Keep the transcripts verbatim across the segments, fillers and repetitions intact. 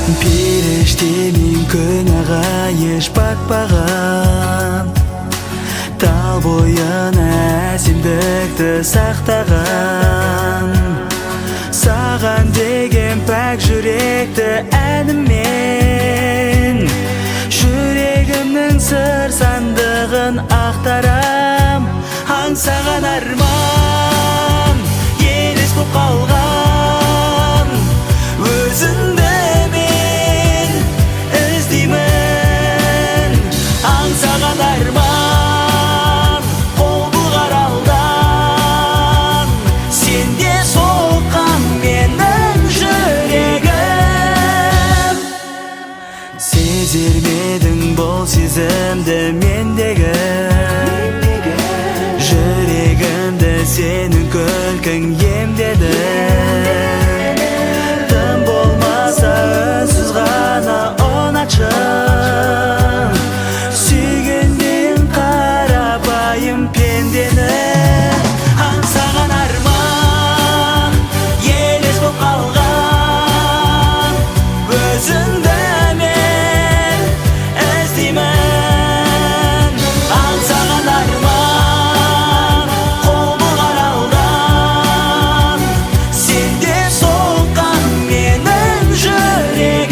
Періштенің күнәға еш батпаған, тал бойына әсемдікті сақтаған, саған деген пәк жүректі әніммен жүрегімнің сыр сандығын ақтарам. Аңсаған арман елес боп қалған, өзіңді мен іздеймін. Аңсаған арман қол бұлғар алдан, сенде соққан менің жүрегім. Сезер медің бұл сезімді мендегі, жүрегімді сенің күлкің емдеді. Тым болмаса үнсіз ғана ұнатшым, сүйгенмен қарапайым пендені. Аңсаған арман елес боп қалған, өзіңді мен іздеймін. Аңсаған арман қол бұлғар алдан, сенде соққан менің жүрегім.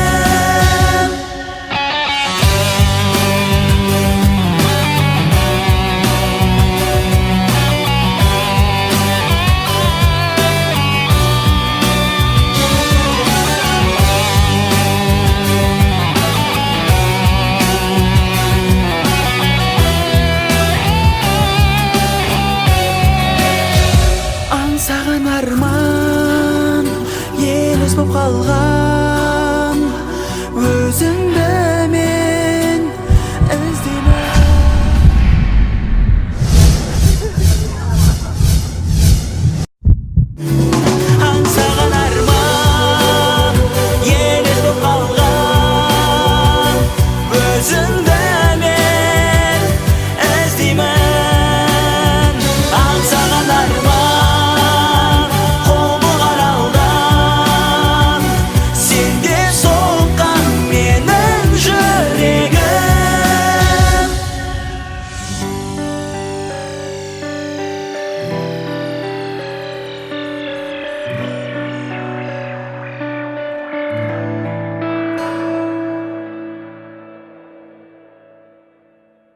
Аңсаған арман елес боп қалған, өзіңді